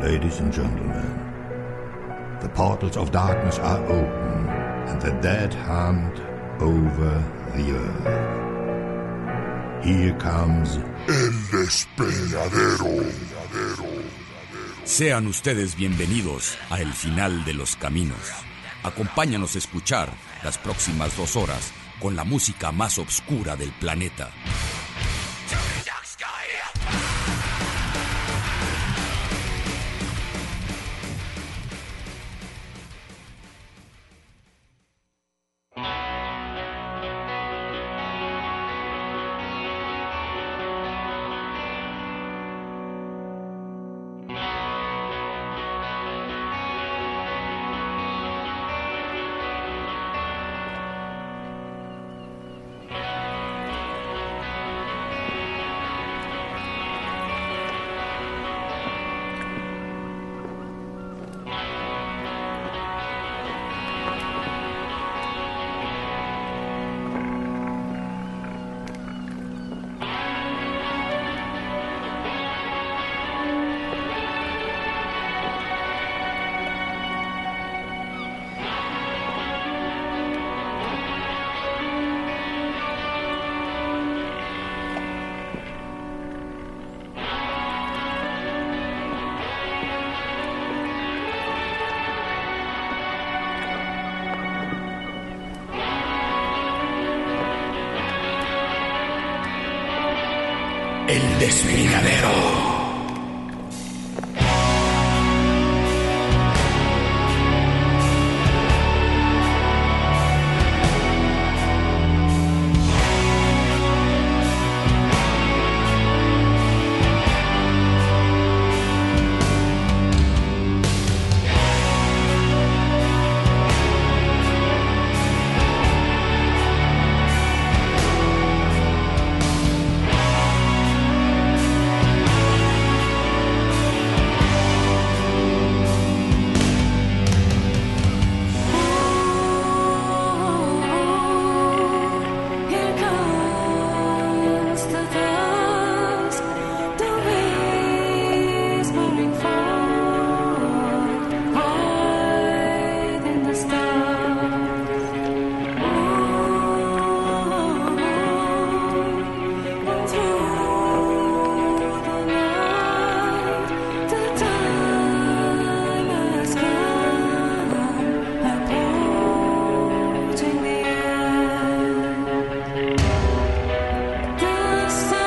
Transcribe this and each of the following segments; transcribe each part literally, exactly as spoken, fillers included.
Ladies and gentlemen, the portals of darkness are open, and the dead hunt over the earth. Here comes El Despeñadero. Sean ustedes bienvenidos a El Final de los Caminos. Acompáñanos a escuchar las próximas dos horas con la música más oscura del planeta. El Despeñadero. This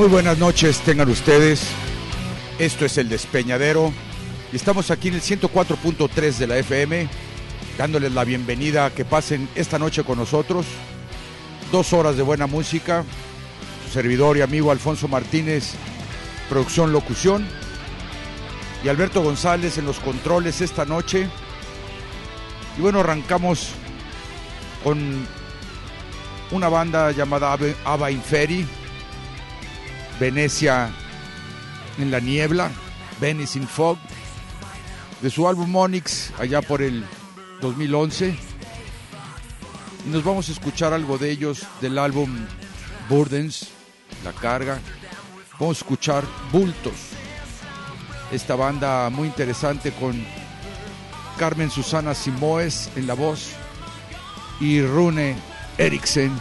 Muy buenas noches tengan ustedes. Esto es El Despeñadero y estamos aquí en el ciento cuatro punto tres de la F M, dándoles la bienvenida a que pasen esta noche con nosotros. Dos horas de buena música. Su servidor y amigo Alfonso Martínez, producción, locución, y Alberto González en los controles esta noche. Y bueno, arrancamos con una banda llamada Aba Inferi, Venecia en la niebla, Venice in Fog, de su álbum Onyx allá por el dos mil once. Y nos vamos a escuchar algo de ellos del álbum Burdens, La Carga. Vamos a escuchar Bultos, esta banda muy interesante con Carmen Susana Simoes en la voz y Rune Eriksen,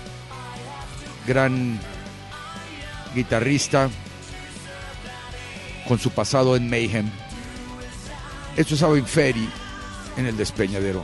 gran guitarrista con su pasado en Mayhem. Esto es Aba Inferi en El Despeñadero.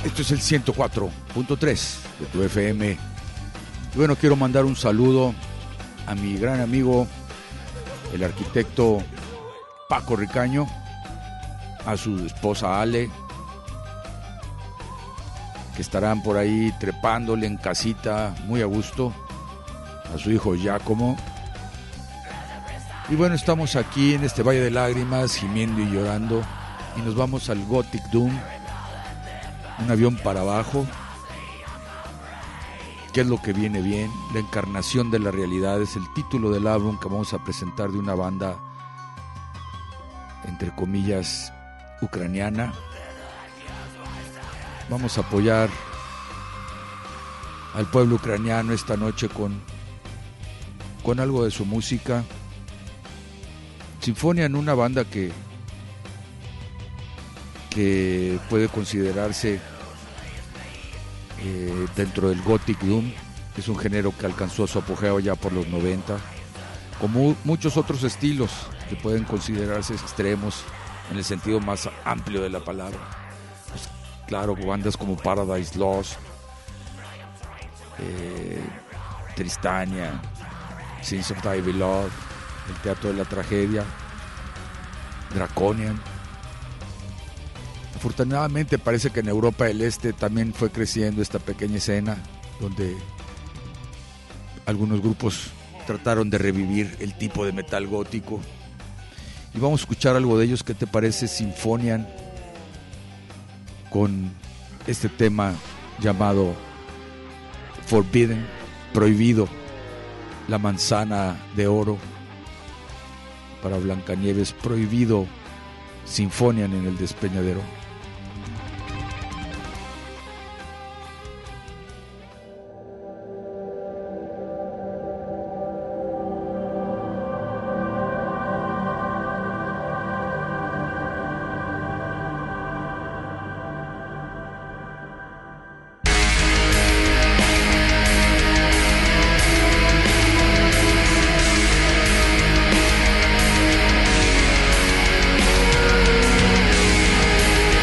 Esto es el ciento cuatro punto tres de tu F M. Y bueno, quiero mandar un saludo a mi gran amigo, el arquitecto Paco Ricaño, a su esposa Ale, que estarán por ahí trepándole en casita muy a gusto, a su hijo Giacomo. Y bueno, estamos aquí en este Valle de Lágrimas, gimiendo y llorando, y nos vamos al Gothic Doom, un avión para abajo. ¿Qué es lo que viene bien? La encarnación de la realidad es el título del álbum que vamos a presentar de una banda, entre comillas, ucraniana. Vamos a apoyar al pueblo ucraniano esta noche con, con algo de su música. Sinfonia, en una banda que, que puede considerarse eh, dentro del Gothic Doom. Es un género que alcanzó su apogeo ya por los noventa, como muchos otros estilos que pueden considerarse extremos en el sentido más amplio de la palabra. Pues, claro, bandas como Paradise Lost, eh, Tristania, Sins of Thy Beloved, El Teatro de la Tragedia, Draconian. Afortunadamente parece que en Europa del Este también fue creciendo esta pequeña escena donde algunos grupos trataron de revivir el tipo de metal gótico. Y vamos a escuchar algo de ellos. ¿Qué te parece Symphonian con este tema llamado Forbidden, prohibido, la manzana de oro para Blancanieves, prohibido, Symphonian en el Despeñadero? We'll be right back.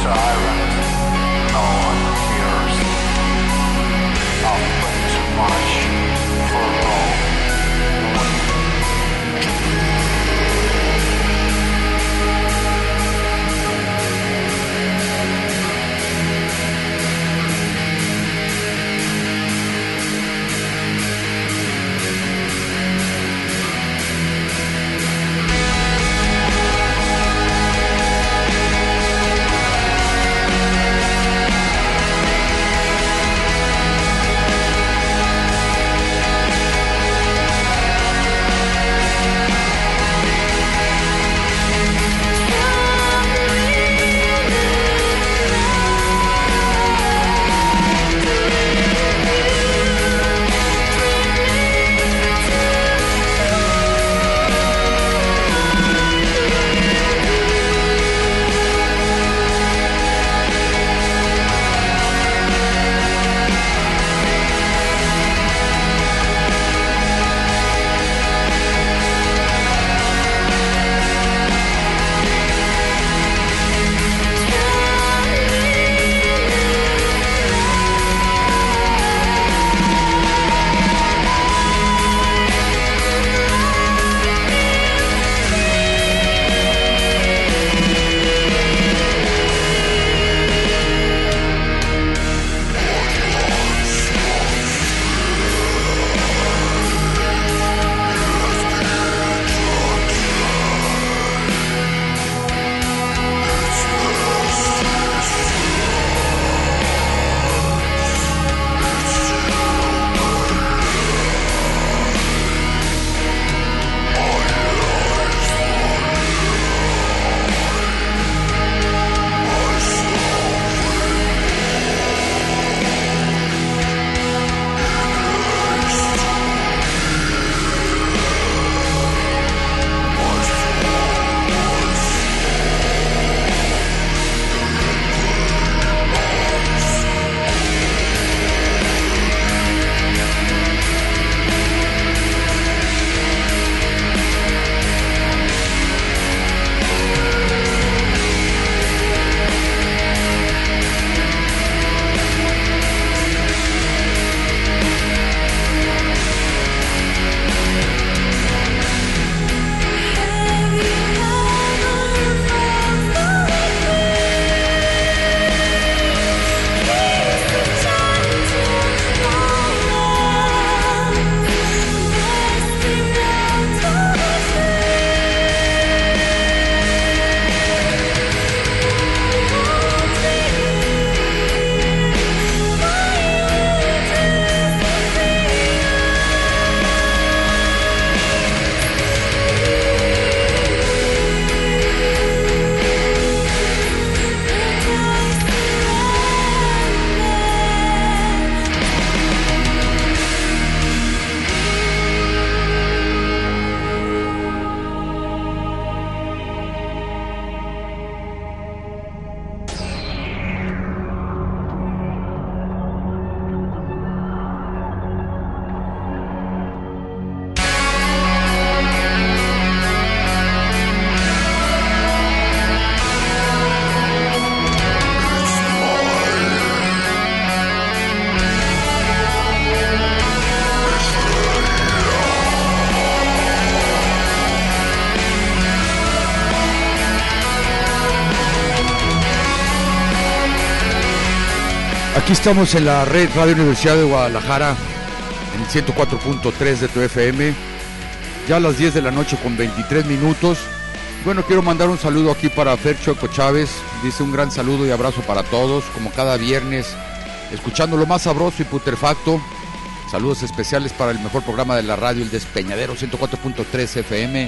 Aquí estamos en la red Radio Universidad de Guadalajara, en el ciento cuatro punto tres de tu F M, ya a las diez de la noche con veintitrés minutos. Bueno, quiero mandar un saludo aquí para Fercho Eco Chávez, dice un gran saludo y abrazo para todos, como cada viernes, escuchando lo más sabroso y putrefacto. Saludos especiales para el mejor programa de la radio, el Despeñadero ciento cuatro punto tres F M.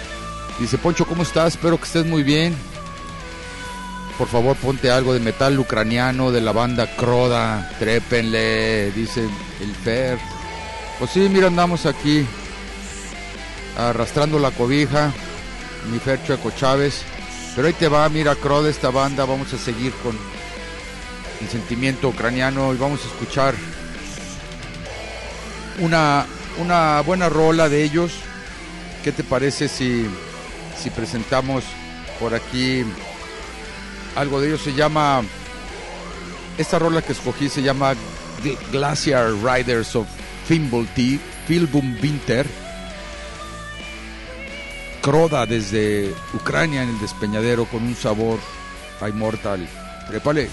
Dice Poncho, ¿cómo estás? Espero que estés muy bien. Por favor, ponte algo de metal ucraniano de la banda Croda, trépenle, dice el Fer. Pues sí, mira, andamos aquí arrastrando la cobija, mi Fercho Eco Chávez. Pero ahí te va, mira, Croda, esta banda, vamos a seguir con el sentimiento ucraniano y vamos a escuchar una, una buena rola de ellos. ¿Qué te parece si, si presentamos por aquí algo de ellos. Se llama, esta rola que escogí se llama Glacier Riders of Fimbulty, Filbum Winter. Croda desde Ucrania en el despeñadero con un sabor a Immortal. Trépale.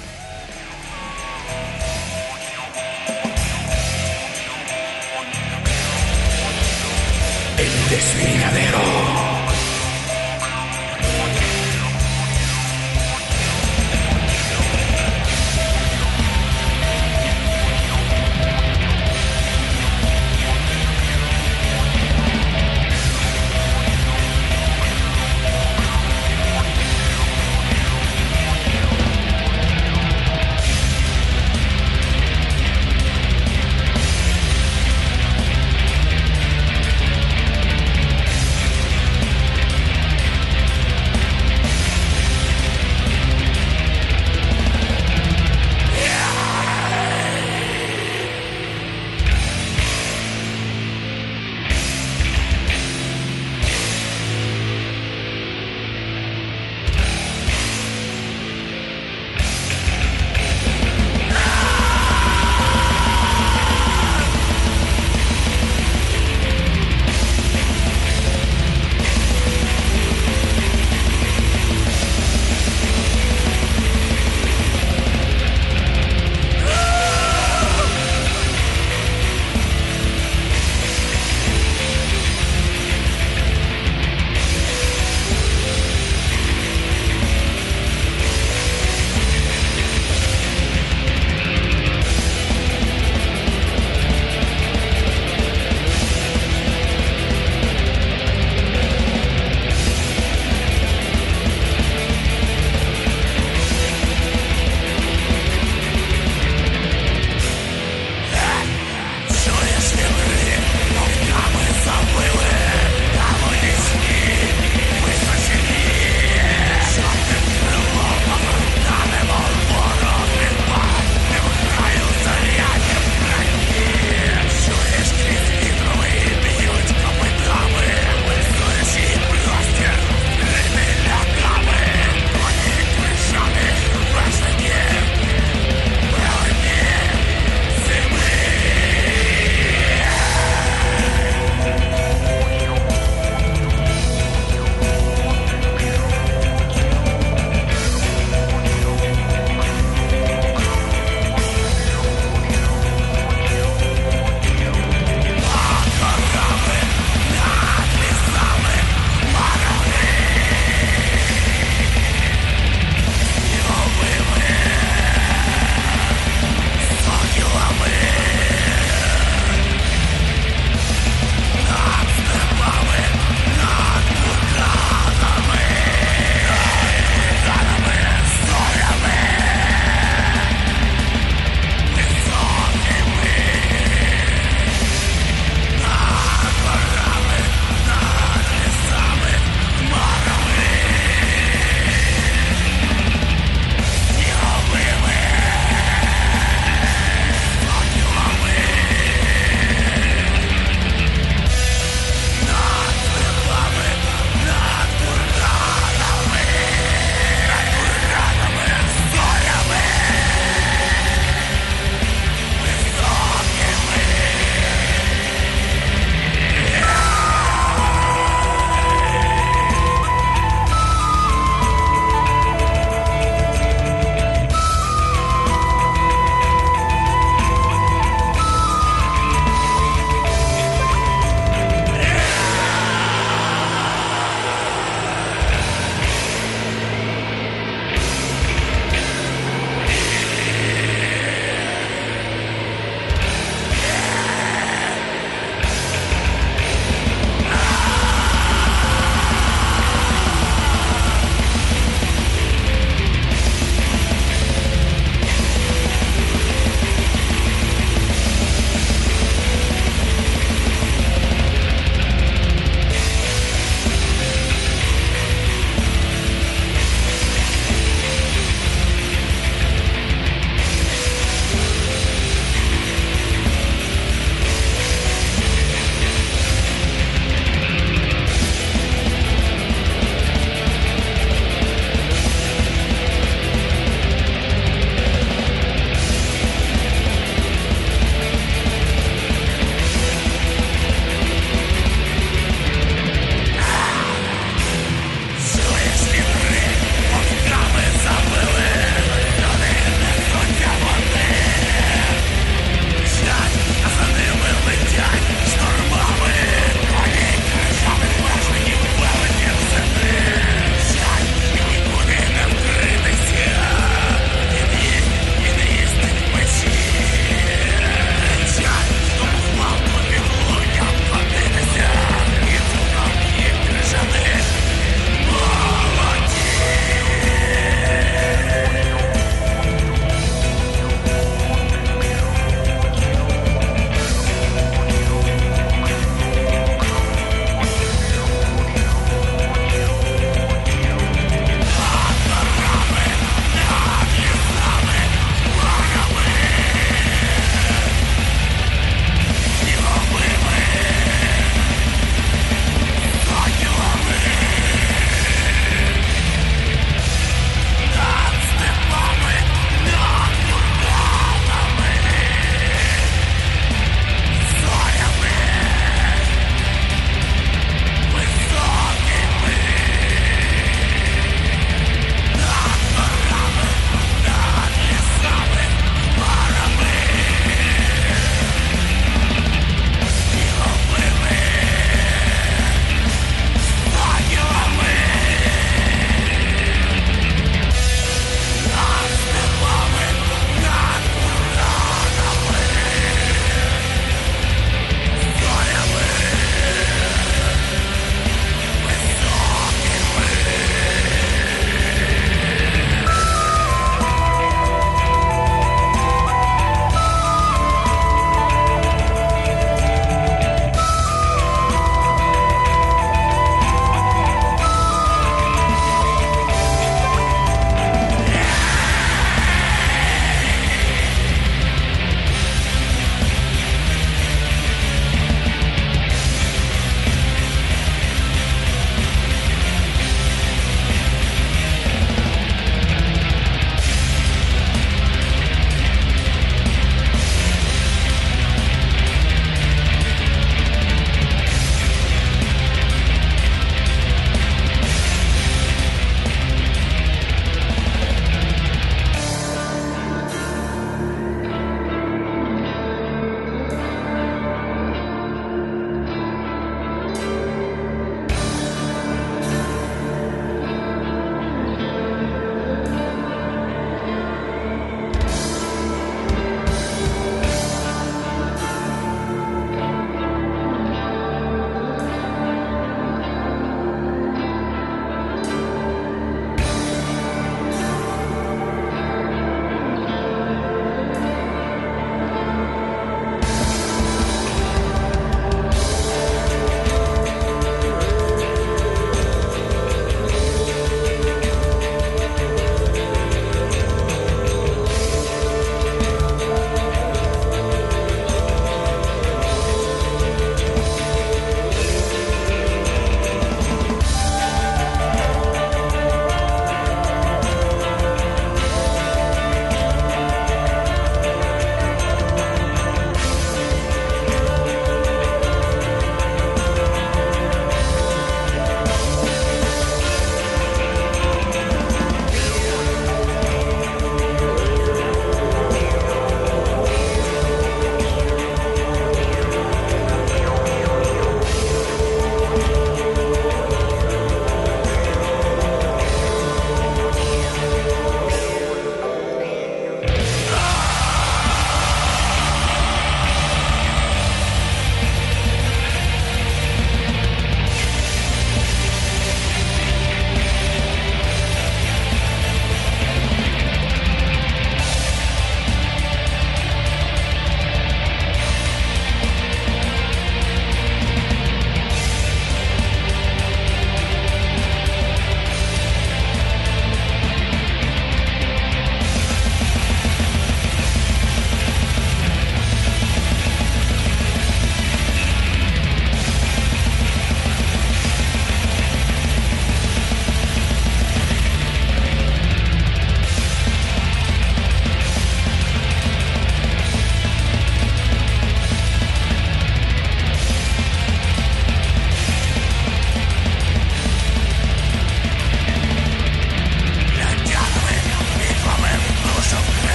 El despeñadero.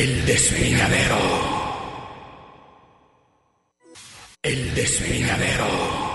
El despeñadero. El despeñadero.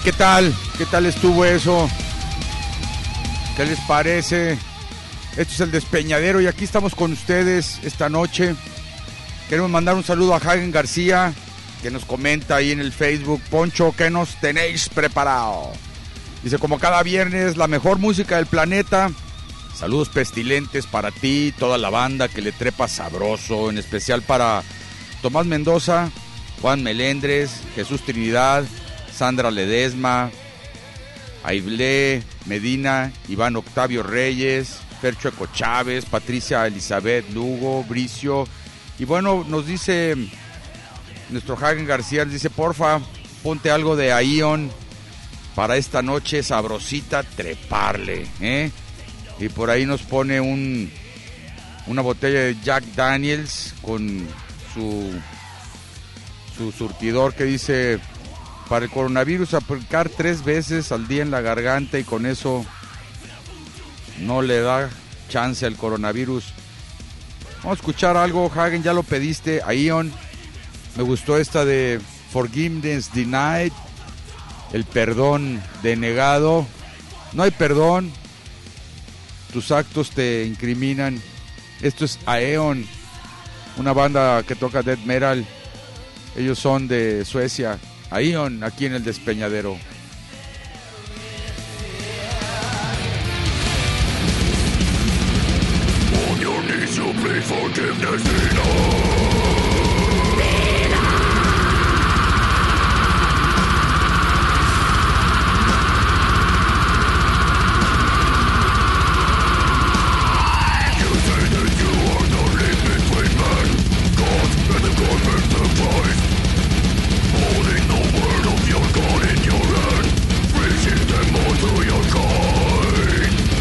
¿Qué tal? ¿Qué tal estuvo eso? ¿Qué les parece? Esto es el Despeñadero y aquí estamos con ustedes esta noche. Queremos mandar un saludo a Hagen García, que nos comenta ahí en el Facebook: Poncho, ¿qué nos tenéis preparado? Dice, como cada viernes, la mejor música del planeta. Saludos pestilentes para ti, toda la banda que le trepa sabroso, en especial para Tomás Mendoza, Juan Melendres, Jesús Trinidad, Sandra Ledesma, Aible Medina, Iván Octavio Reyes, Fercho Eco Chávez, Patricia Elizabeth Lugo, Bricio. Y bueno, nos dice nuestro Hagen García, dice, porfa, ponte algo de Aion para esta noche sabrosita, treparle, ¿eh? Y por ahí nos pone un una botella de Jack Daniels con su su surtidor que dice, para el coronavirus aplicar tres veces al día en la garganta y con eso no le da chance al coronavirus. Vamos a escuchar algo, Hagen, ya lo pediste, Aion. Me gustó esta de Forgiveness Denied, el perdón denegado. No hay perdón, tus actos te incriminan. Esto es Aeon, una banda que toca death metal. Ellos son de Suecia. Aion, aquí en el Despeñadero. On your knees you plead forgiveness denied.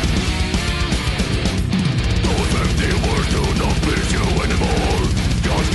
Those empty words do not please you anymore. Just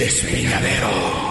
Despeñadero.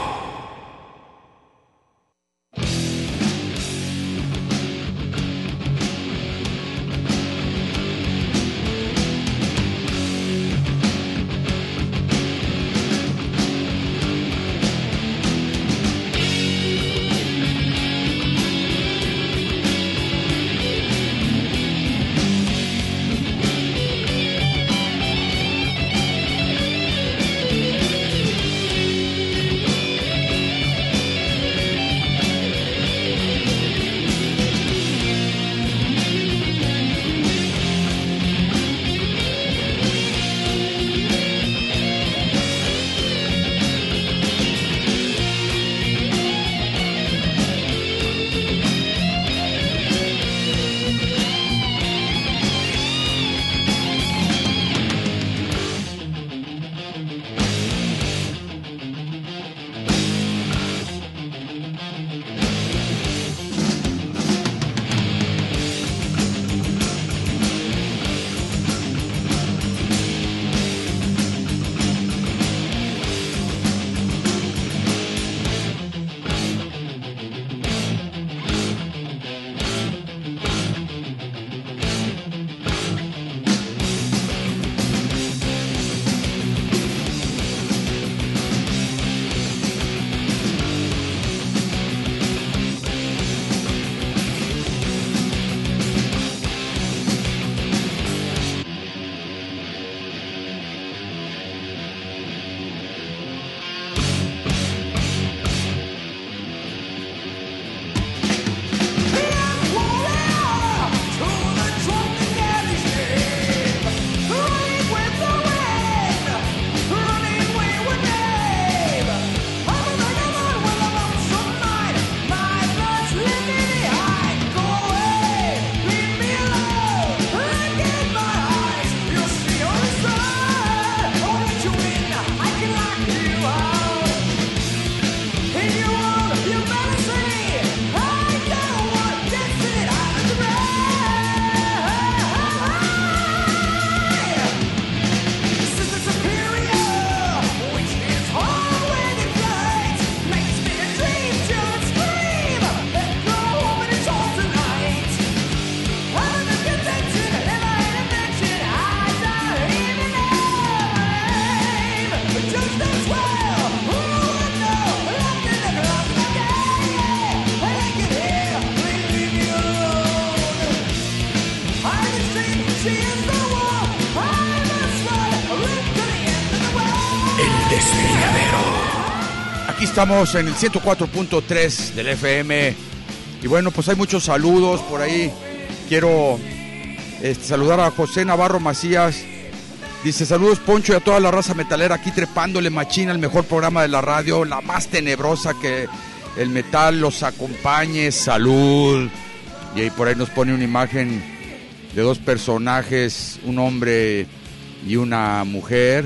Aquí estamos en el ciento cuatro punto tres del F M. Y bueno, pues hay muchos saludos por ahí. Quiero este, saludar a José Navarro Macías. Dice, saludos Poncho y a toda la raza metalera aquí trepándole machina, el mejor programa de la radio, la más tenebrosa que el metal los acompañe, salud. Y ahí por ahí nos pone una imagen de dos personajes, un hombre y una mujer,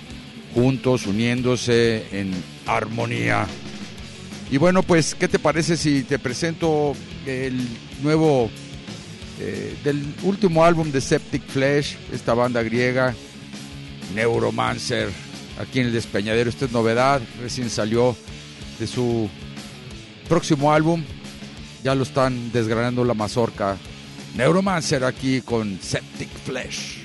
juntos, uniéndose en armonía. Y bueno, pues, ¿qué te parece si te presento el nuevo, eh, del último álbum de Septic Flesh, esta banda griega, Neuromancer, aquí en el Despeñadero? Esta es novedad, recién salió de su próximo álbum, ya lo están desgranando la mazorca. Neuromancer aquí con Septic Flesh.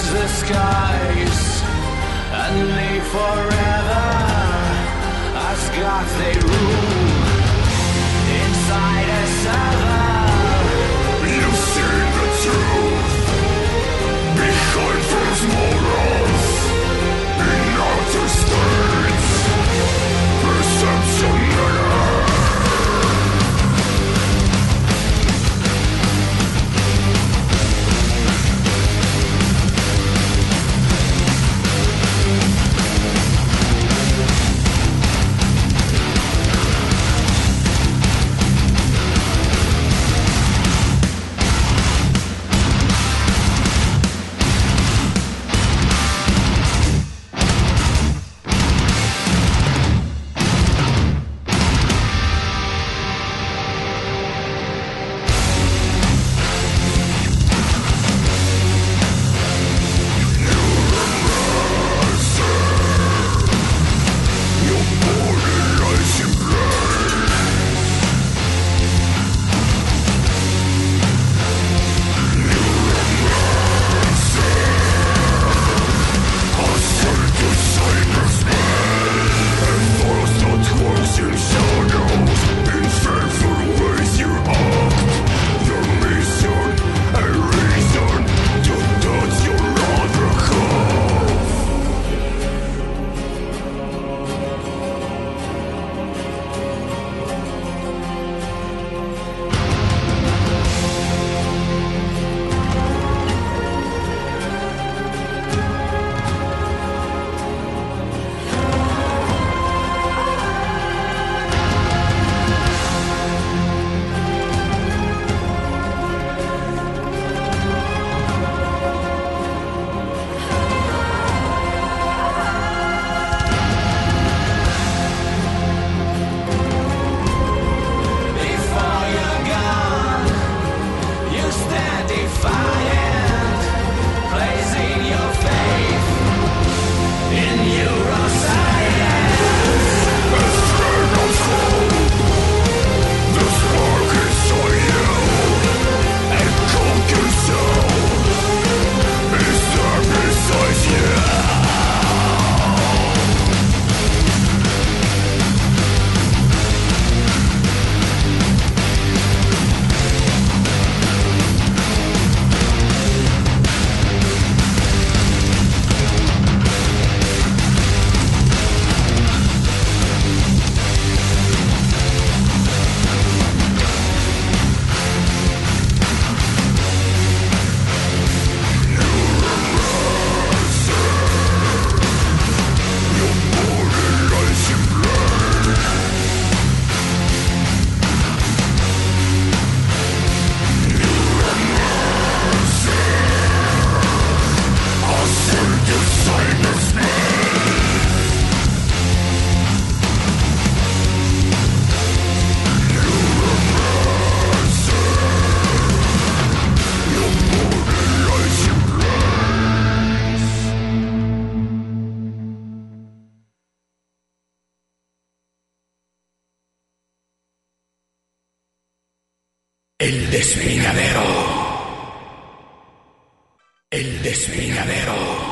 change the skies and live forever as gods they rule inside us ever. You've seen the truth behind false morals in outer states. Perception error. El despeñadero. El despeñadero.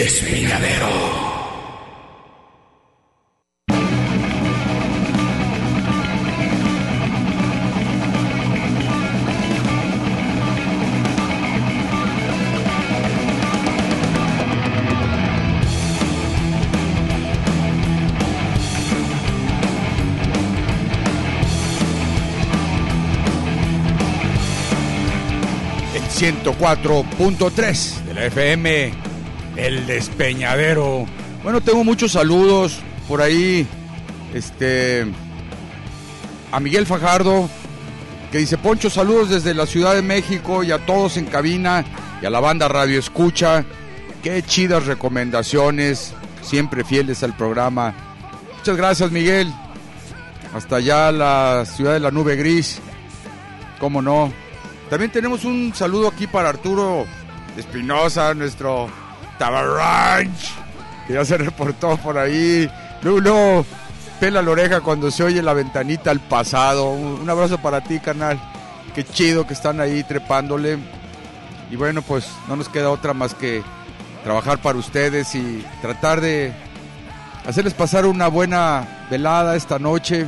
Despeñadero. ciento cuatro punto tres de la F M, El Despeñadero. Bueno, tengo muchos saludos por ahí. Este, a Miguel Fajardo, que dice: Poncho, saludos desde la Ciudad de México y a todos en cabina y a la banda Radio Escucha. Qué chidas recomendaciones, siempre fieles al programa. Muchas gracias, Miguel. Hasta allá, la ciudad de la nube gris. Cómo no. También tenemos un saludo aquí para Arturo Espinosa, nuestro Tabarranch, que ya se reportó por ahí. Luego, luego pela la oreja cuando se oye la ventanita al pasado. Un abrazo para ti, carnal. Qué chido que están ahí trepándole. Y bueno, pues no nos queda otra más que trabajar para ustedes y tratar de hacerles pasar una buena velada esta noche.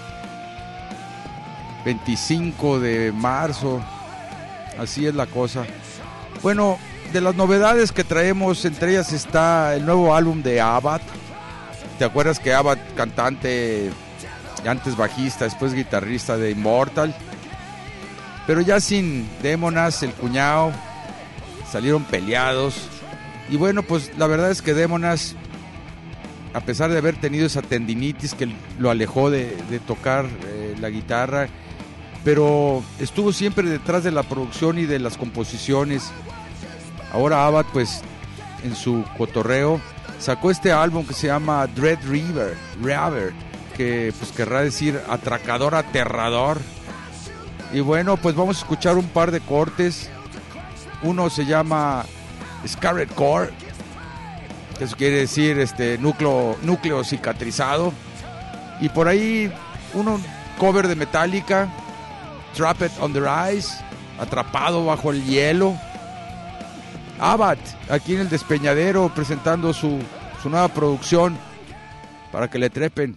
veinticinco de marzo. Así es la cosa. Bueno, de las novedades que traemos, entre ellas está el nuevo álbum de Abbath. ¿Te acuerdas que Abbath, cantante, antes bajista, después guitarrista de Immortal? Pero ya sin Demonas, el cuñado, salieron peleados. Y bueno, pues la verdad es que Demonas, a pesar de haber tenido esa tendinitis que lo alejó de, de tocar eh, la guitarra, pero estuvo siempre detrás de la producción y de las composiciones. Ahora Abbath, pues, en su cotorreo, sacó este álbum que se llama Dread River, River, que pues querrá decir atracador, aterrador. Y bueno, pues vamos a escuchar un par de cortes. Uno se llama Scarred Core, que eso quiere decir este núcleo, núcleo cicatrizado. Y por ahí uno cover de Metallica, Trapped on the Ice, atrapado bajo el hielo. Abbath, aquí en el Despeñadero, presentando su, su nueva producción para que le trepen.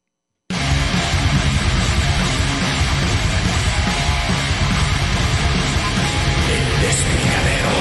El Despeñadero.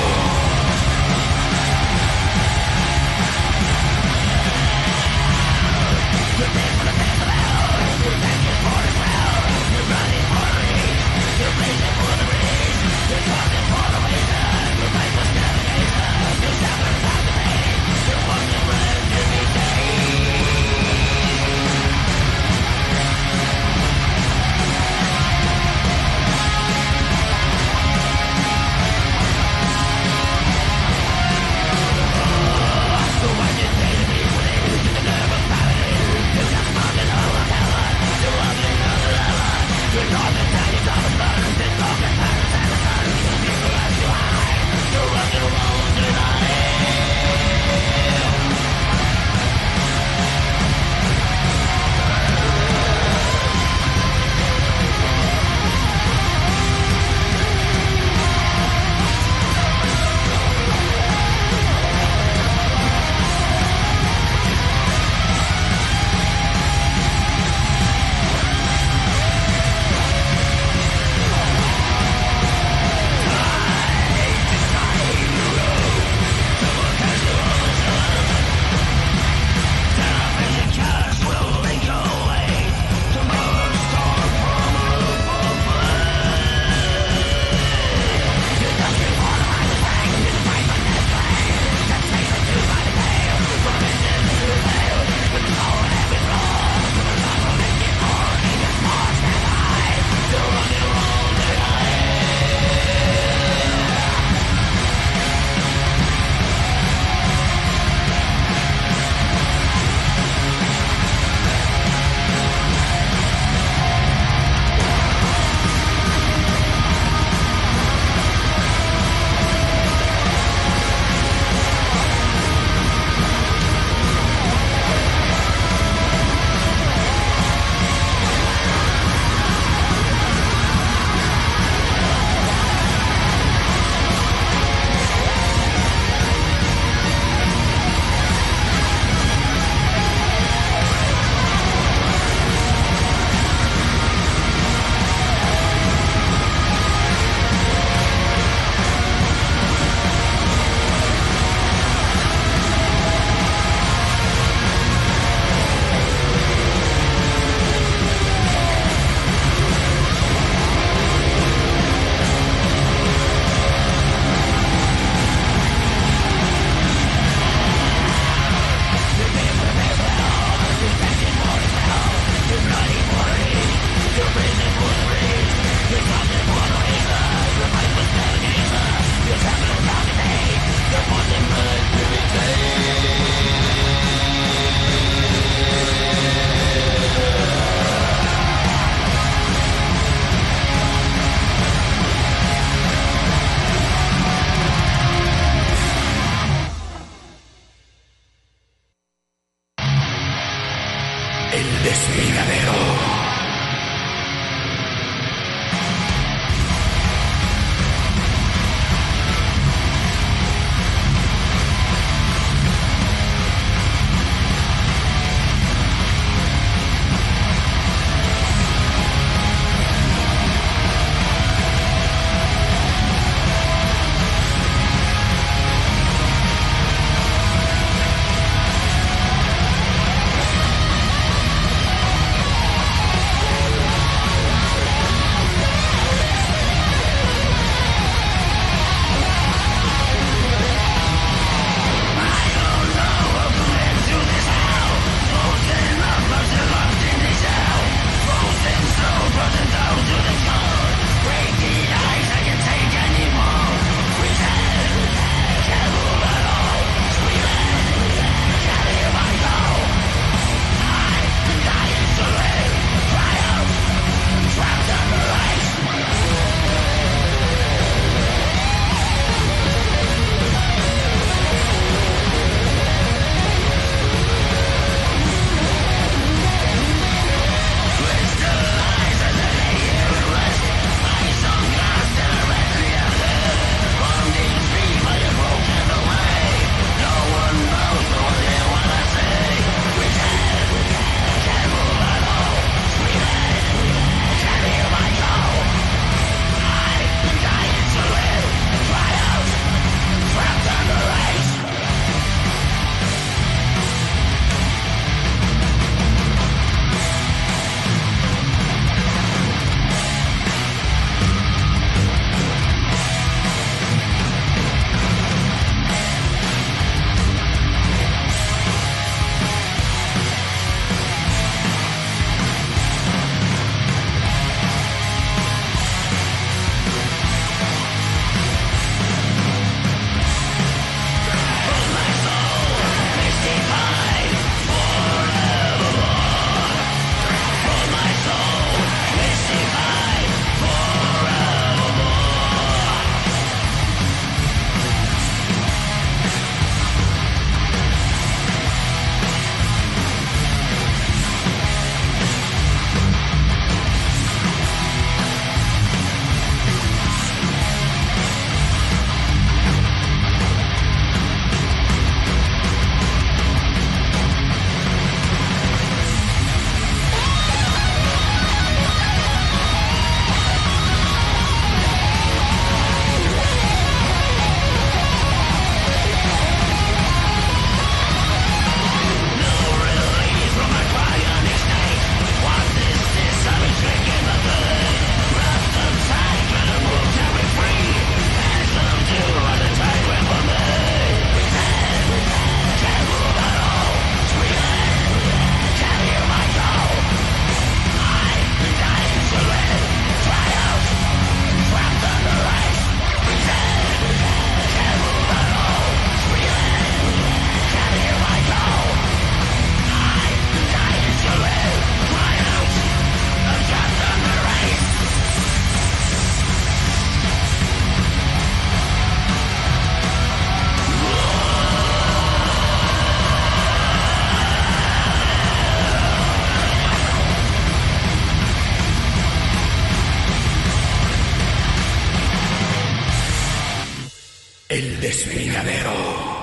El Despeñadero.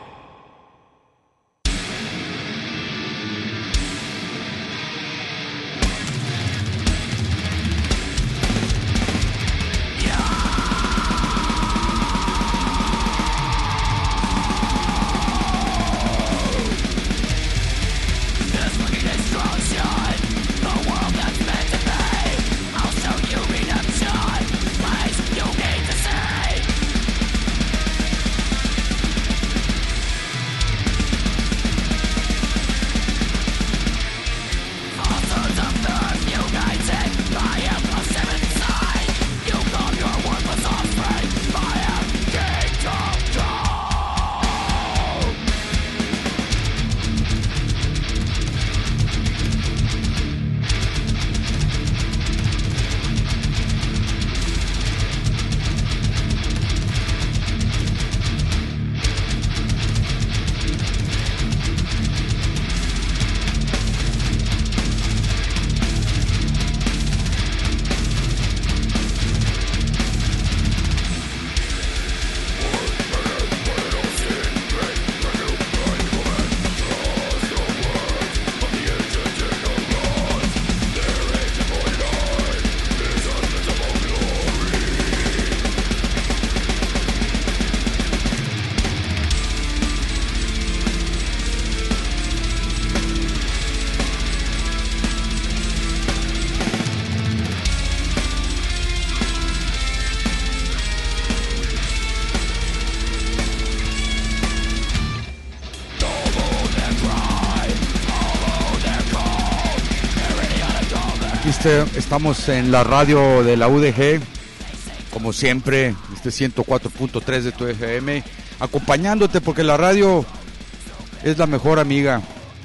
Estamos en la radio de la U D G, como siempre, este ciento cuatro punto tres de tu F M, acompañándote porque la radio es la mejor amiga,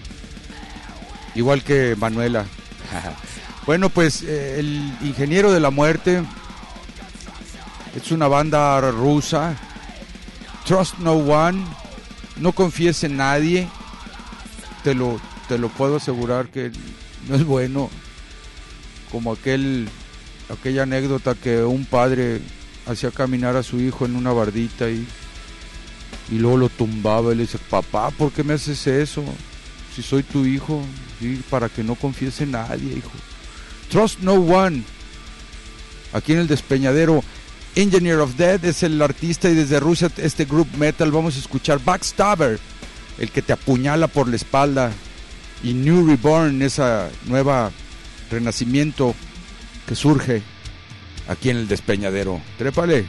igual que Manuela. Bueno, pues eh, el Ingeniero de la Muerte es una banda rusa. Trust no one, no confíes en nadie, te lo, te lo puedo asegurar que no es bueno. Como aquel, aquella anécdota que un padre hacía caminar a su hijo en una bardita y, y luego lo tumbaba y le dice: papá, ¿por qué me haces eso? Si soy tu hijo, ¿sí? Para que no confíes en nadie, hijo. Trust no one. Aquí en el Despeñadero, Engineer of Death es el artista, y desde Rusia este group metal vamos a escuchar Backstabber, el que te apuñala por la espalda, y New Reborn, esa nueva renacimiento que surge aquí en el Despeñadero. Trépale.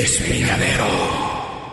Despeñadero.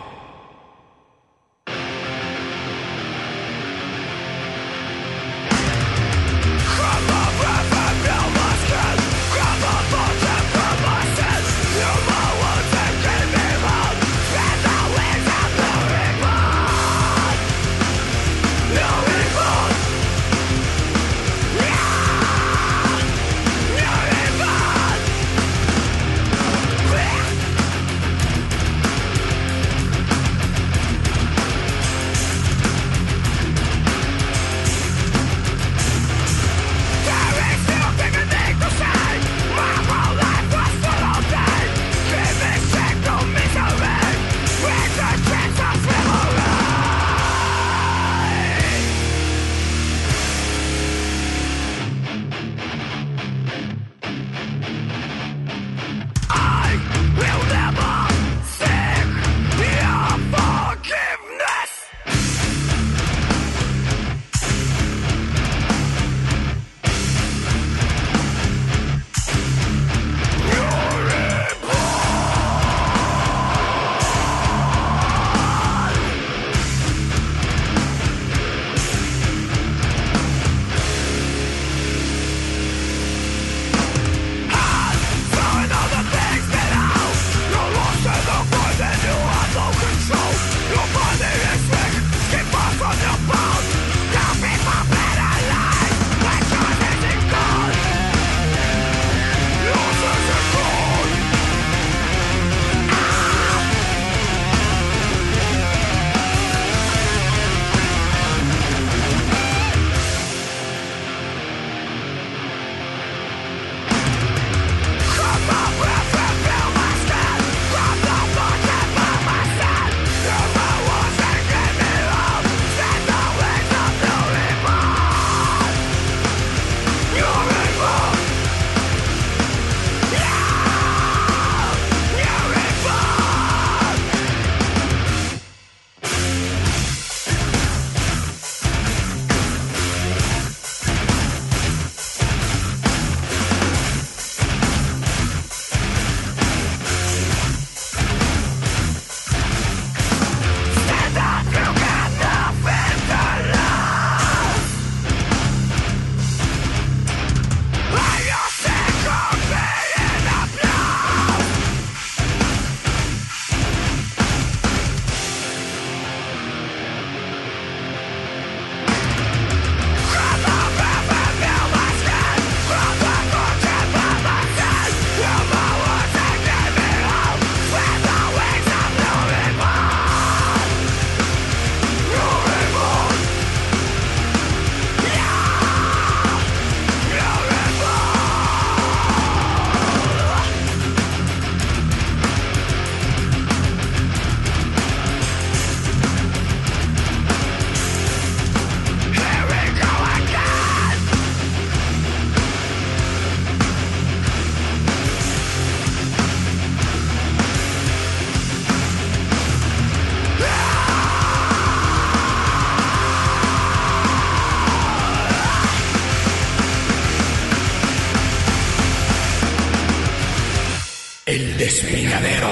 El Despeñadero.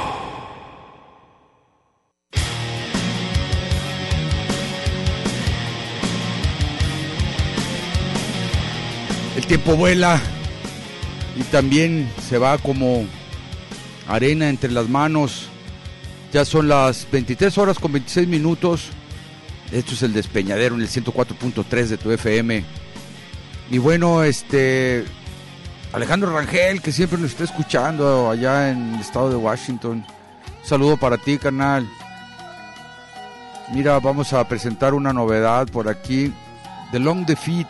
El tiempo vuela y también se va como arena entre las manos. Ya son las veintitrés horas con veintiséis minutos. Esto es el Despeñadero en el ciento cuatro punto tres de tu F M. Y bueno, este Alejandro Rangel, que siempre nos está escuchando allá en el estado de Washington. Un saludo para ti, carnal. Mira, vamos a presentar una novedad por aquí. The Long Defeat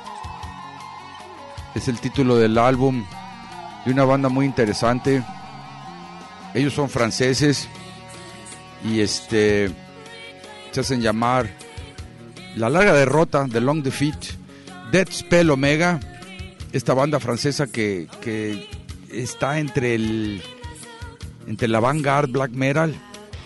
es el título del álbum de una banda muy interesante. Ellos son franceses y este se hacen llamar La Larga Derrota, The Long Defeat. Death Spell Omega, esta banda francesa que, que está entre el entre la vanguard black metal.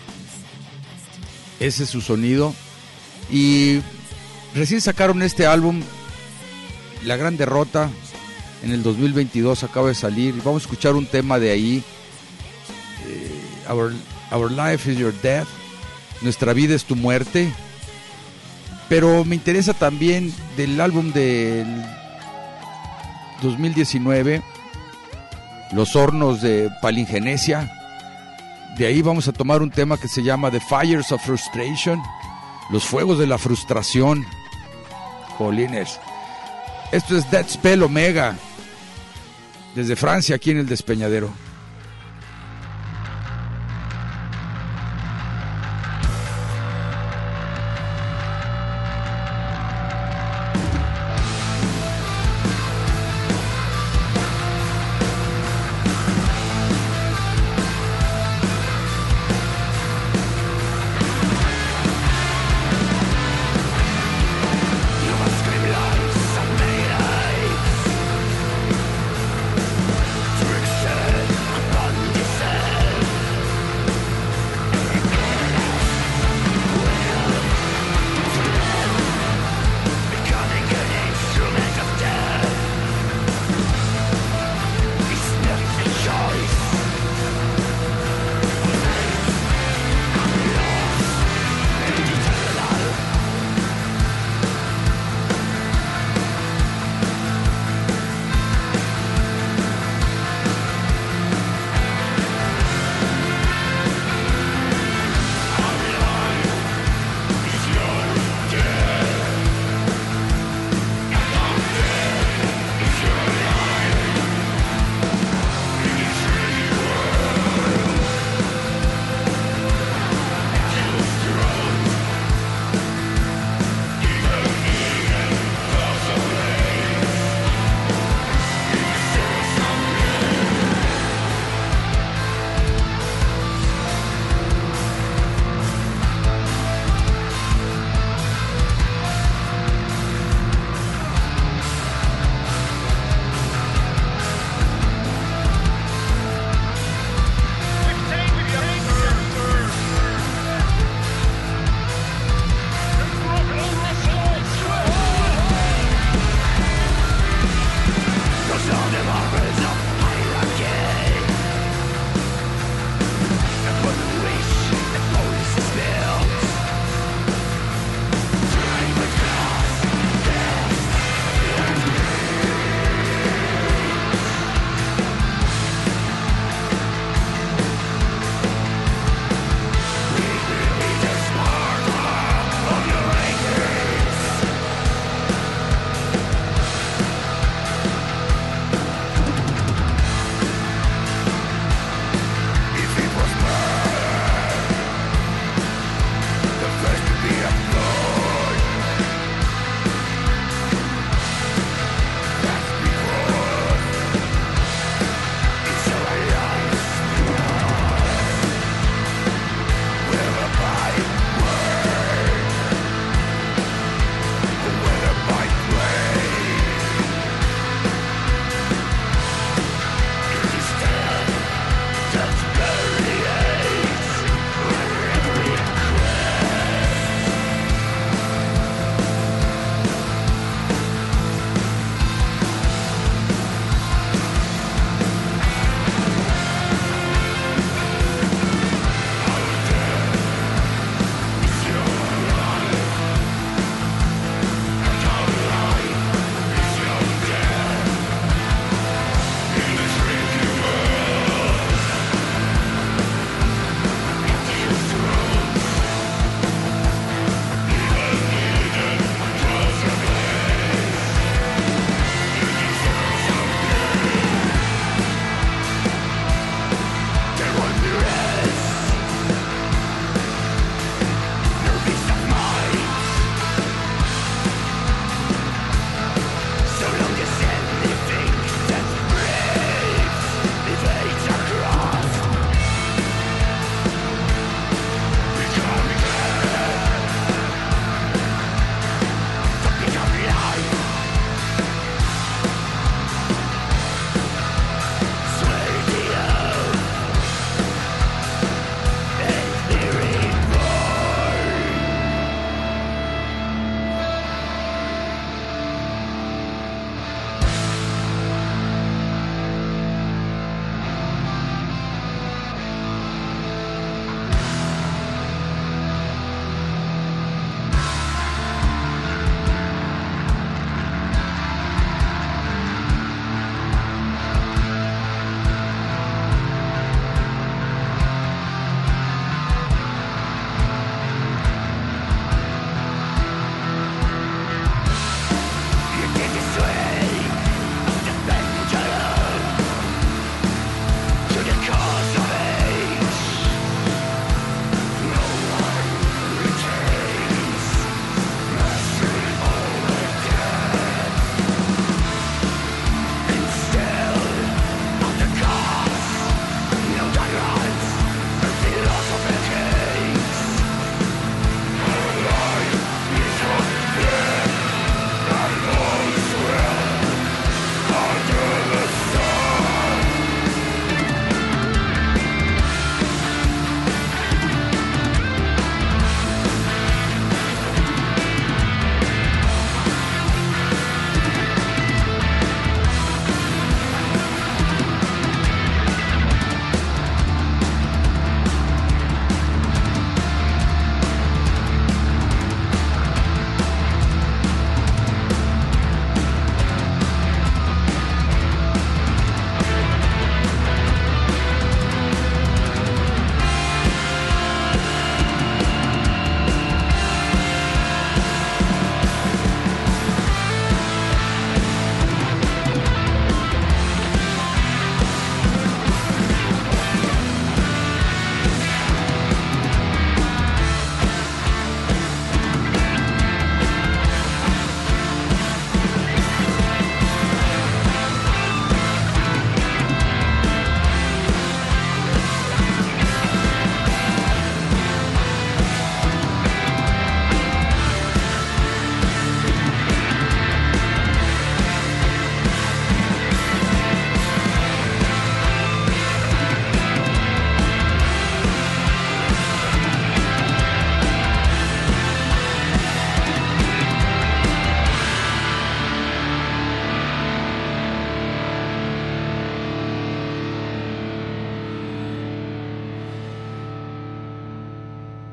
Ese es su sonido. Y recién sacaron este álbum, La Gran Derrota, en el dos mil veintidós acaba de salir. Vamos a escuchar un tema de ahí. Eh, Our, Our Life is Your Death, Nuestra Vida es Tu Muerte. Pero me interesa también del álbum del dos mil diecinueve, Los Hornos de Palingenesia. De ahí vamos a tomar un tema que se llama The Fires of Frustration, Los Fuegos de la Frustración. Jolines. Esto es Dead Spell Omega, desde Francia, aquí en el Despeñadero. Trick said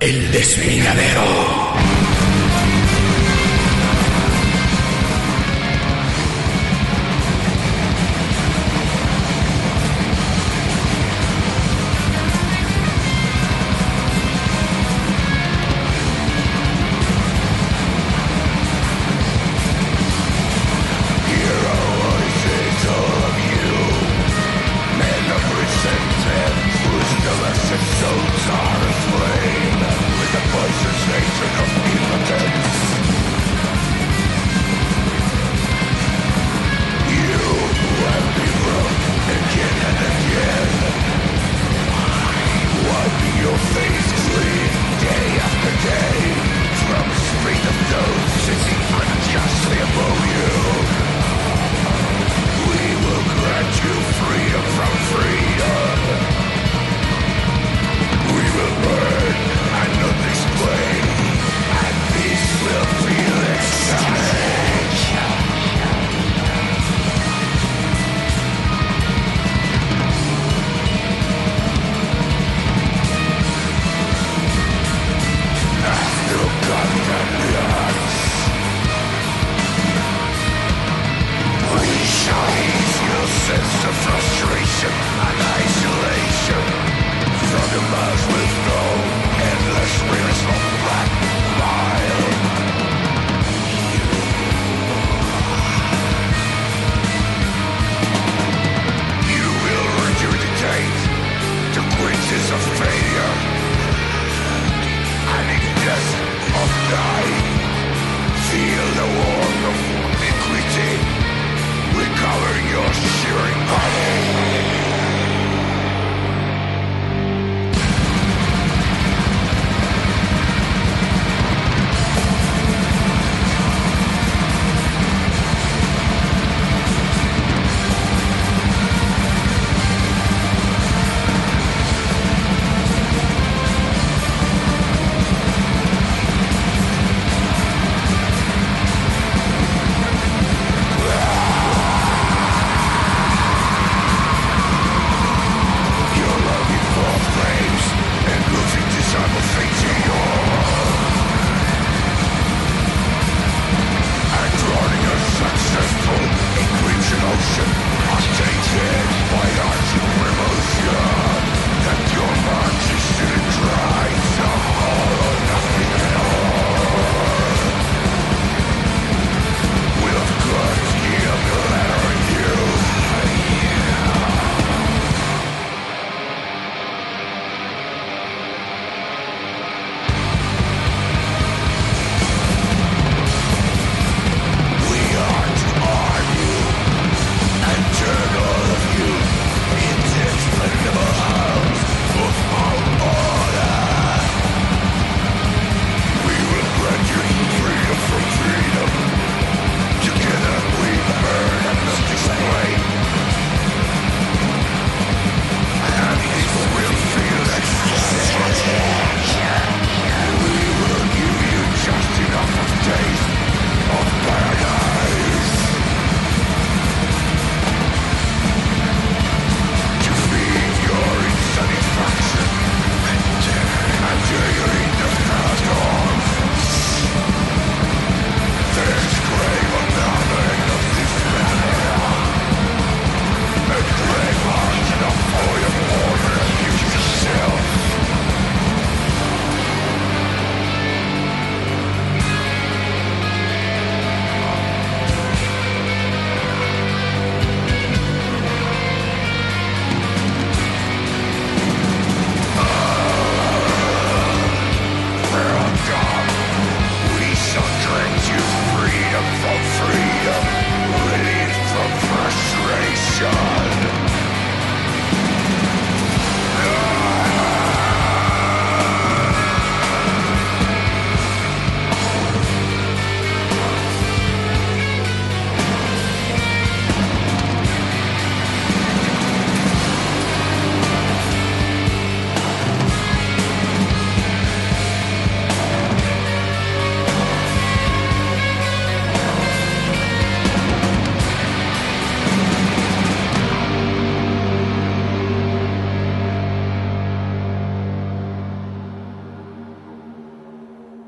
El Despeñadero. Souls are aflame with the poisonous nature of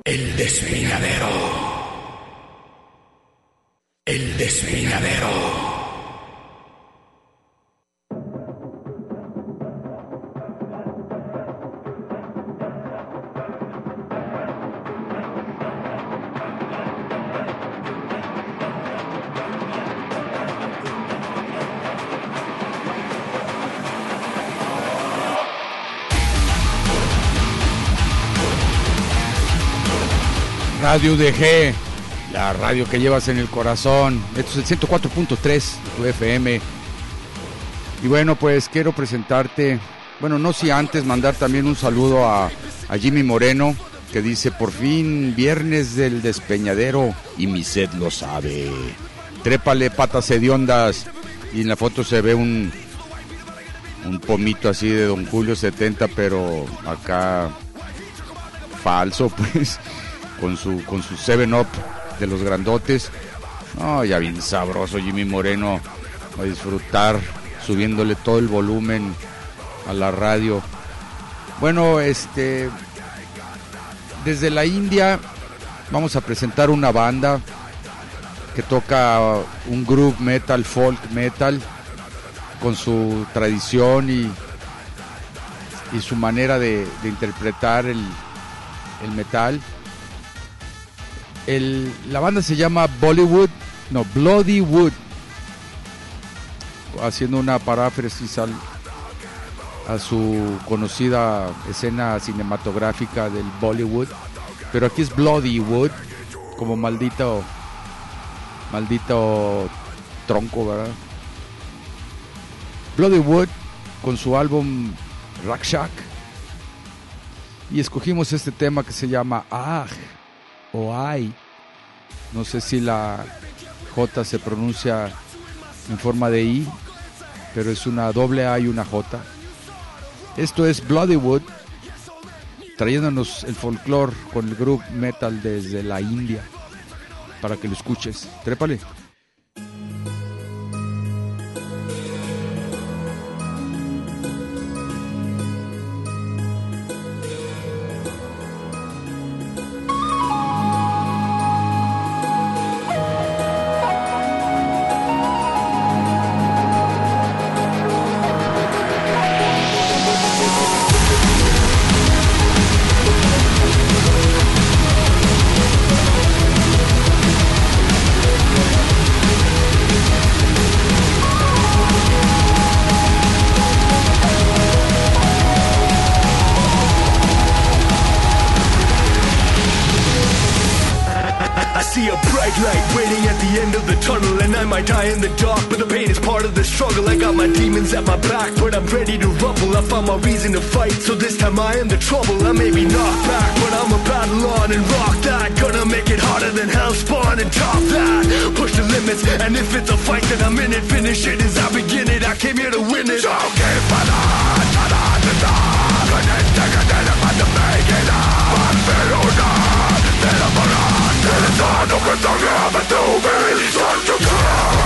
El despeñadero. El despeñadero. Radio U D G, la radio que llevas en el corazón. Esto es el ciento cuatro punto tres de tu F M. Y bueno, pues quiero presentarte, bueno, no si antes mandar también un saludo a, a Jimmy Moreno, que dice: por fin viernes del despeñadero y mi sed lo sabe. Trépale, patas hediondas. Y en la foto se ve un un pomito así de Don Julio setenta, pero acá falso, pues, con su con su seven up de los grandotes. No, ya bien sabroso Jimmy Moreno, a disfrutar subiéndole todo el volumen a la radio. Bueno, este desde la India vamos a presentar una banda que toca un groove metal, folk metal, con su tradición y, y su manera de, de interpretar el, el metal. El, la banda se llama Bollywood, no, Bloody Wood, haciendo una paráfrasis al, a su conocida escena cinematográfica del Bollywood, pero aquí es Bloody Wood, como maldito, maldito tronco, ¿verdad? Bloody Wood con su álbum Rakshak, y escogimos este tema que se llama Ah o Ay. No sé si la J se pronuncia en forma de I, pero es una doble A y una J. Esto es Bloody Wood, trayéndonos el folclore con el groove metal desde la India, para que lo escuches. Trépale. In the dark, but the pain is part of the struggle. I got my demons at my back, but I'm ready to rumble. I found my reason to fight, so this time I am the trouble. I may be knocked back, but I'm a battle on and rock that. Gonna make it harder than hell spawn and top that. Push the limits, and if it's a fight, then I'm in it. Finish it as I begin it. I came here to win it. Don't give a lot, not on the dark. Couldn't take a day to make it up. I'm feeling not, then I'm around. Then it's all no good to have a do-be. Time to go.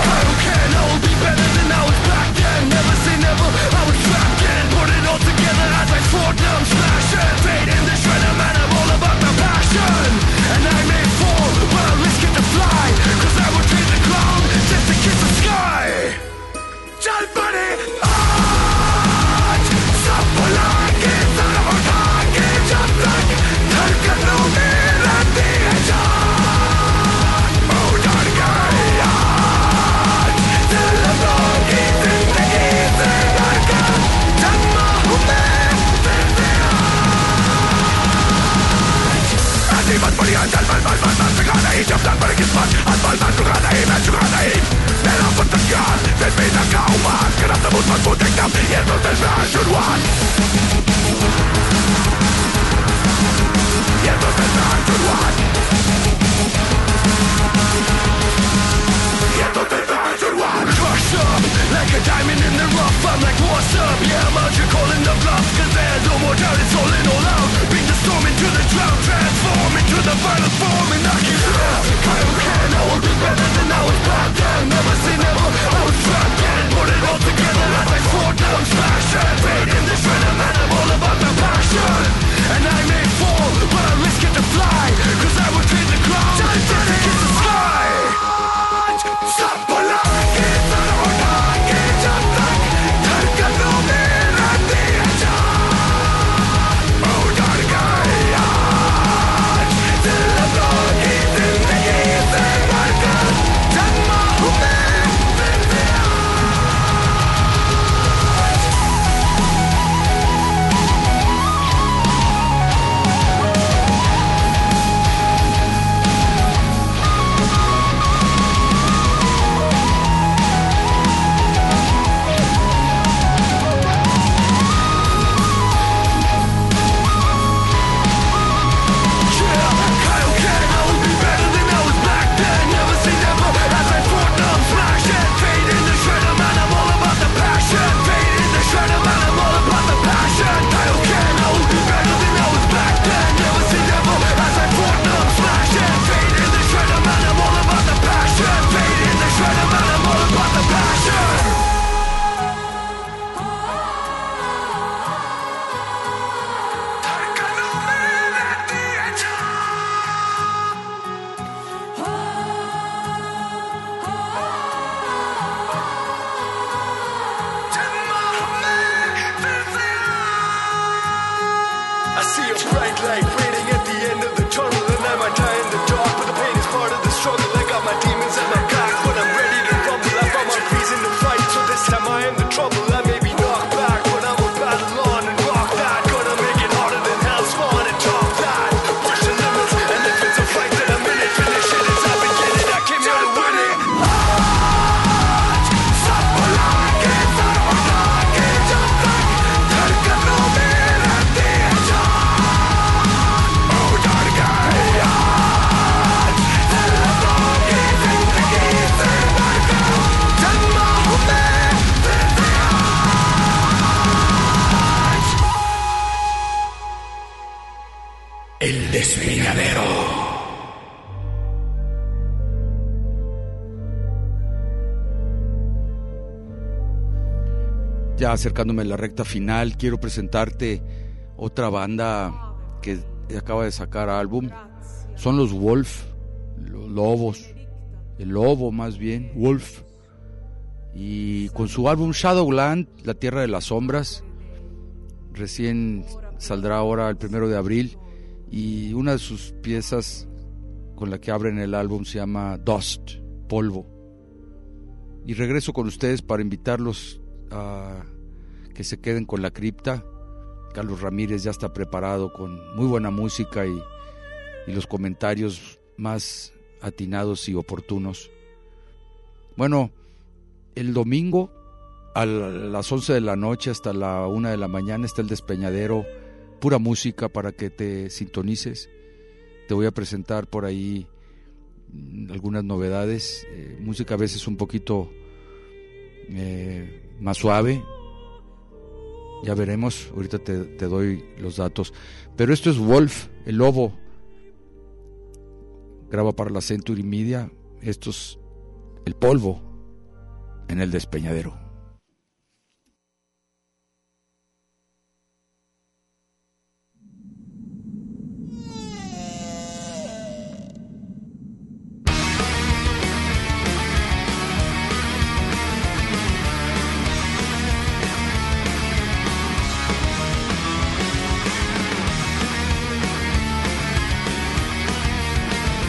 Fought down, smash and fade in the shredder, man, I'm all about my passion. And I may fall, but I'll risk it to fly, cause I will trade the ground just to kiss the sky. Chal pare aaj, sab bula ke sarva ke jab tak dharkanon mein rehti hai jaan. Oh dar gaye aaj, dil logon ki zindagi se dhadkan jamma hu main. बस बढ़िया चल बल बल बल बल सिखा नहीं जब तक बड़े किस्मत आज बल बल चुका नहीं मैं चुका नहीं मेरा potencial termina caumar que no estamos más potencial y entonces me ayudan y entonces me ayudan y entonces me ayudan crush up like a diamond in the rough I'm like what's up yeah I'm out here calling the bluff cause there's no more doubt it's all in all out bring the storm into the drought transform into the violent form and knock it out I don't care now I'll be better than I was back then never say never I was trapped and put it all together as I fought down smash and fade in the shredder man I'm all about my passion and I may fall but I risk it to fly despeñadero. Ya acercándome a la recta final, quiero presentarte otra banda que acaba de sacar álbum. Son los Wolf, los lobos, el lobo más bien, Wolf. Y con su álbum Shadowland, La Tierra de las Sombras, recién saldrá ahora el primero de abril. Y una de sus piezas con la que abren el álbum se llama Dust, polvo. Y regreso con ustedes para invitarlos a que se queden con La Cripta. Carlos Ramírez ya está preparado con muy buena música y, y los comentarios más atinados y oportunos. Bueno, el domingo a las once de la noche hasta la una de la mañana está el Despeñadero, pura música para que te sintonices. Te voy a presentar por ahí algunas novedades, eh, música a veces un poquito eh, más suave. Ya veremos, ahorita te, te doy los datos. Pero esto es Wolf, el lobo. Graba para la Century Media. Esto es El Polvo en el Despeñadero.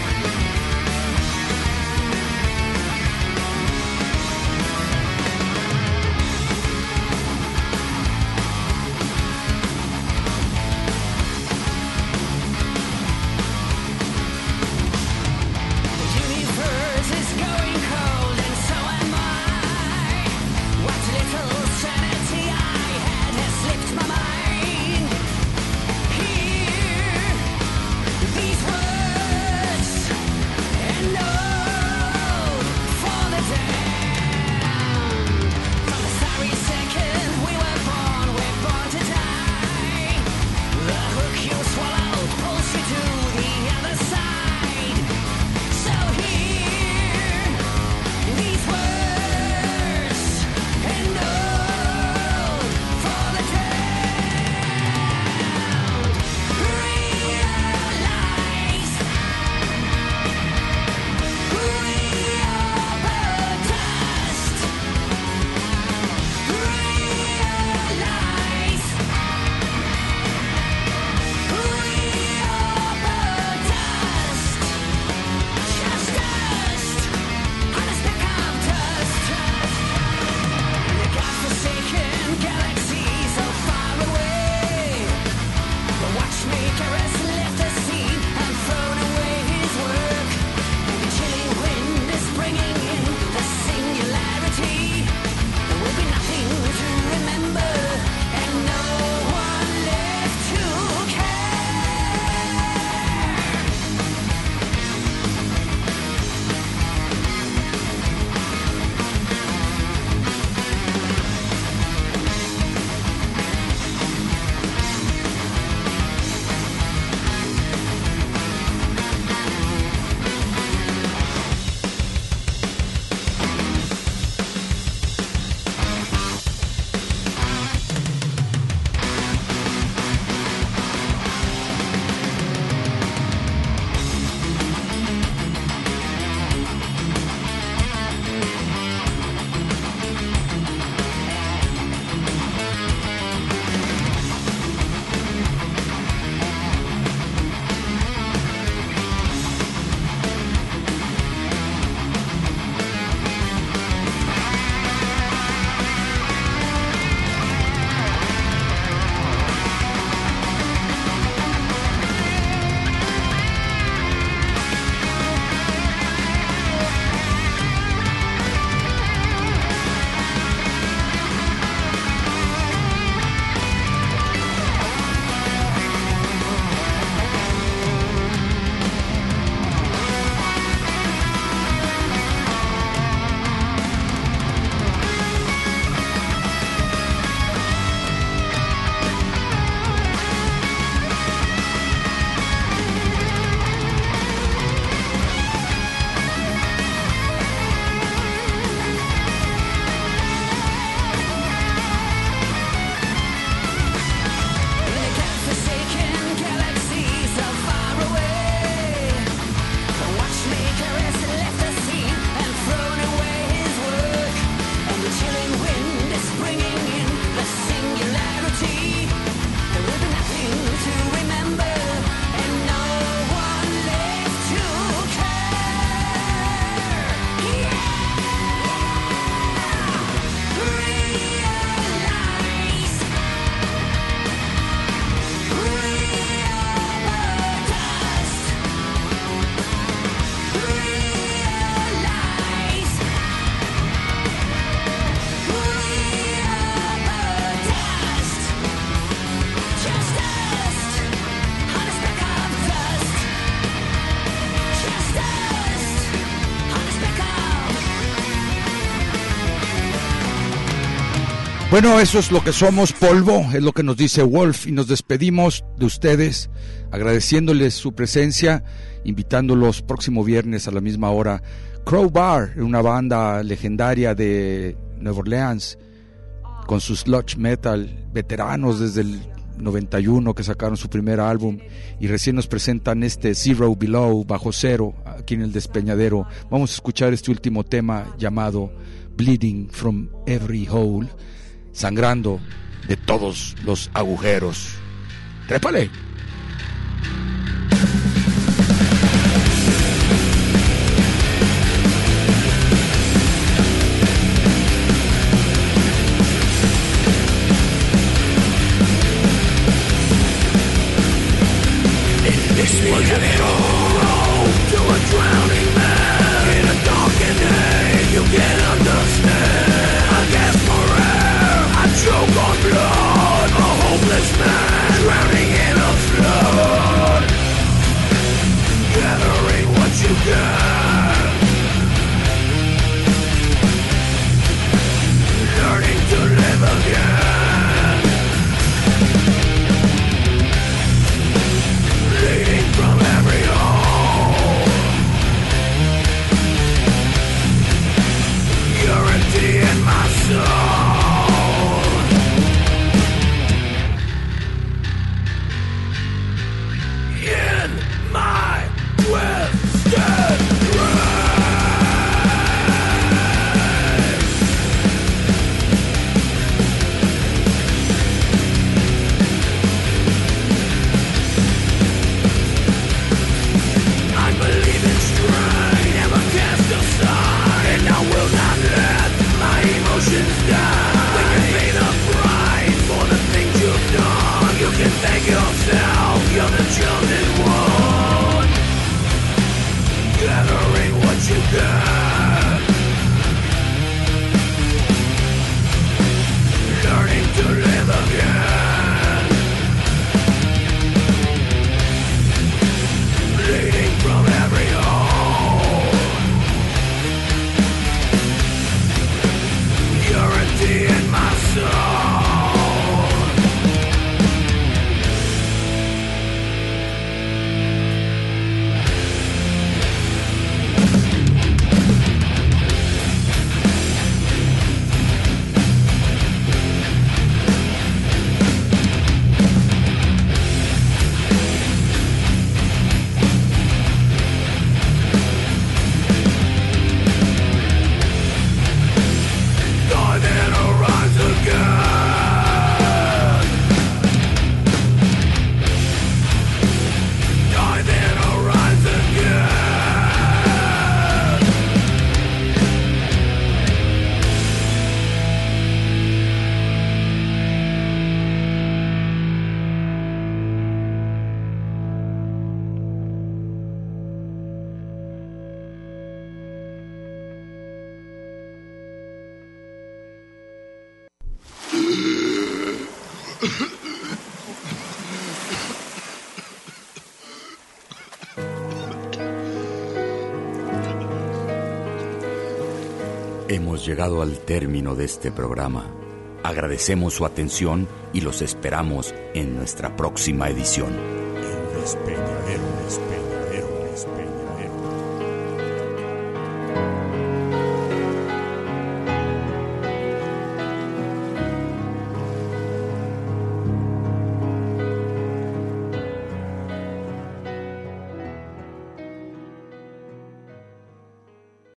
Thank Bueno, eso es lo que somos, polvo, es lo que nos dice Wolf, y nos despedimos de ustedes agradeciéndoles su presencia, invitándolos próximo viernes a la misma hora. Crowbar, una banda legendaria de Nueva Orleans, con su sludge metal, veteranos desde el noventa y uno que sacaron su primer álbum, y recién nos presentan este Zero Below, bajo cero, aquí en el Despeñadero. Vamos a escuchar este último tema llamado Bleeding from Every Hole, sangrando de todos los agujeros. ¡Trépale! El Despeñadero. To a drowning man in a darkened day, you can understand. I guess for air, I choke on blood. A hopeless man drowning in a flood. Gathering what you can, learning to live again. Bleeding from every hole. You're empty in my soul. In my twisted grave. I believe in strength, never cast aside, and I will not let my emotions die. When you pay the price for the things you've done, you can thank yourself, you're the chosen one. Gathering what you can, learning to live again. Bleeding from every hole. You're empty in my soul. Die then arise again. Die then arise again. Hemos llegado al término de este programa. Agradecemos su atención y los esperamos en nuestra próxima edición. El Despeñadero, Despeñadero.